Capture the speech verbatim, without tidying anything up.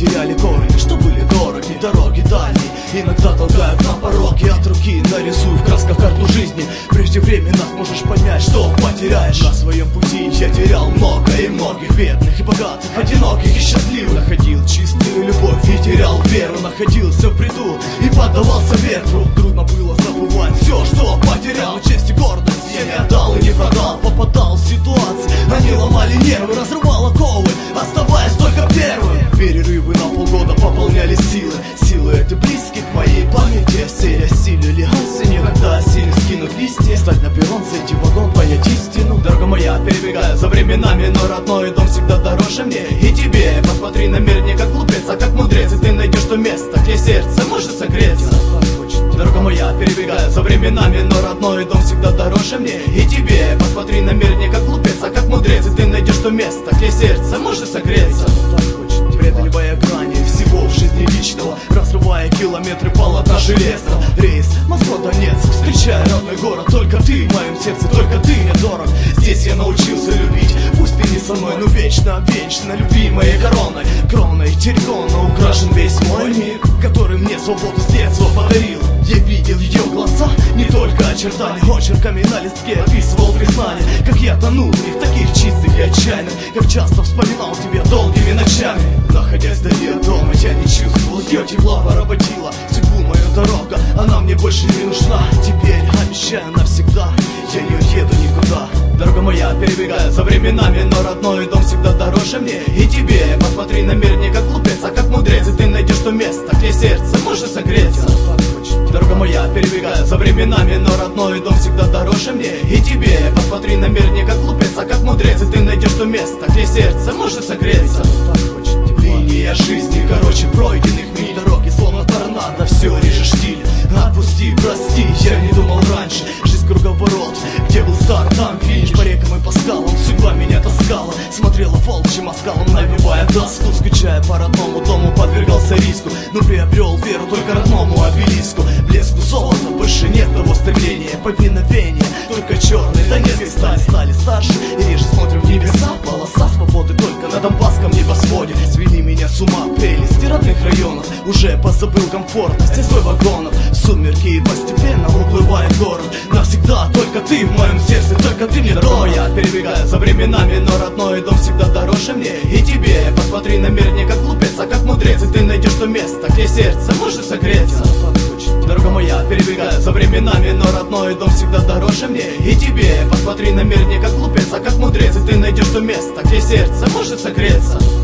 потеряли корни, что были дороги, дороги дальние. Иногда толкают на пороги, от руки нарисую в красках карту жизни. Преждевременно сможешь понять, что потеряешь. На своем пути я терял много и многих, бедных и богатых, одиноких и счастливых. Находил чистую любовь и терял веру, находился в бреду и поддавался ветру. Трудно было забывать все, что потерял. Честь и гордость я не отдал и не продал. Попадал в ситуации, они ломали нервы, разрывал оковы, оставаясь только первым. Перерывы на полгода пополняли силы. Силы этой близких моей памяти. Все осилили осенью, когда осили скинут листья. Стать на перрон, зайти в вагон, понять истину. Дорога моя, перебегаю за временами, но родной дом всегда дороже мне и тебе. Посмотри на мир не как глупец, а как мудрец, и ты найдешь то место, где сердце может согреться. Дорога моя, перебегаю за временами, но родной дом всегда дороже мне и тебе. Посмотри на мир не как глупец, а как мудрец, и ты найдешь то место, где сердце может согреться. Преодолевая грани всего в жизни личного, разрывая километры полотна железного. Рейс Москва-Донецк, встречая родной город. Только ты в моем сердце, только ты мне дорог. Здесь я научился любить, пусть ты не со мной, но вечно, вечно любви моей короной. Кроной террикона украшен весь мой мир, который мне свободу с детства подарил. Я видел ее глаза, не только очертания, очерками на листке описывал признание. Как я тонул в них, таких чистых и отчаянных, как часто вспоминал тебя долгими ночами. Находясь вдали от дома, я не чувствовал ее тепла, поработила судьбу мою дорога, она мне больше не нужна. Теперь обещаю навсегда, я не уеду никуда. Дорога моя, перебегаю за временами, но родной дом всегда дороже мне и тебе. Посмотри на мир не как глупец, а как мудрец, и ты найдешь то место, где сердце может согреться. Дорога моя, перебегаю за временами, но родной дом всегда дороже мне и тебе. Посмотри на мир не как глупец, а как мудрец, и ты найдешь то место, где сердце может согреться. Линия жизни, короче, пройденных миль. Дороги словно торнадо, все режет штиль. Отпусти, прости, я не думал раньше. Жизнь круговорот, где был старт, там финиш. По рекам и по скалам судьба меня таскала. Смотрела волчьим оскалом, набивая тоску. Скучая по родному дому, подвергался риску, но приобрел веру только родному обелиску. Блеску золота, больше нет того стремления. Повиновение, только черный Донецк стали, стали старше и реже смотрим в небеса. Полоса свободы только на Донбасском небосводе. Свели меня с ума прелести родных районов. Уже позабыл комфортность свой вагонов. Сумерки и постепенно уплывает город. Навсегда только ты в моем сердце, только ты мне дорога. Я перебегаю за временами, но родной дом всегда дороже мне и тебе. Посмотри на мир не как глупец, а как мудрец, и ты найдешь то место, где сердце может согреться. Дорога моя, перебегаю за временами, но родной дом всегда дороже мне и тебе. Посмотри на мир не как глупец, а как мудрец, и ты найдешь то место, где сердце может согреться.